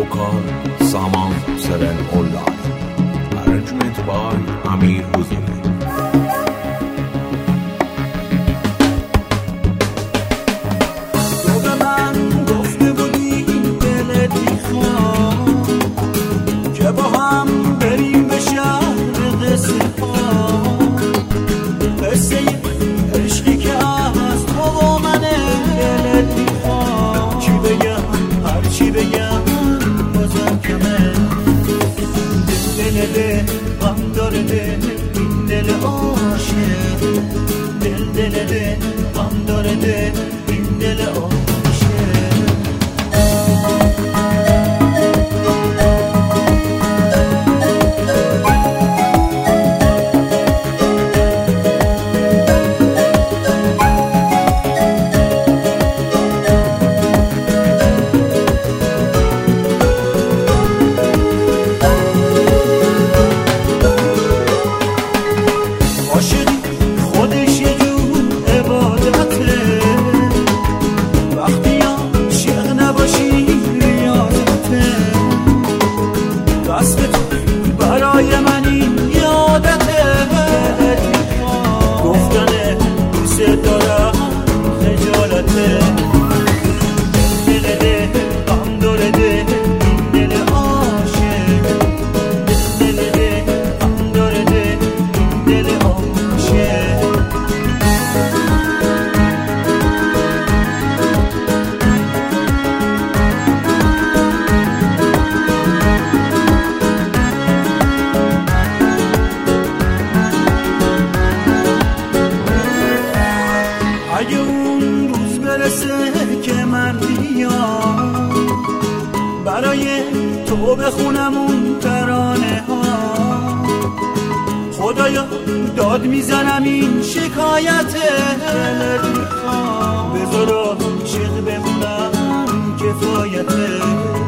vocal Saman Seren Ollay, arrangement by Amir Huzuri. غم داره ده این دل عاشق، دل ده غم داره ده این دل عاشق. برای من این یادته، گفتن دوست دارم خجالته. دل ده غم داره ده این دل عاشق، دل ده غم داره ده این دل عاشق. اگه اون روز برسه که من بیام برای تو بخونم اون ترانه ها، خدایا داد میزنم این شکایته، بذار عاشق بمونم کفایته.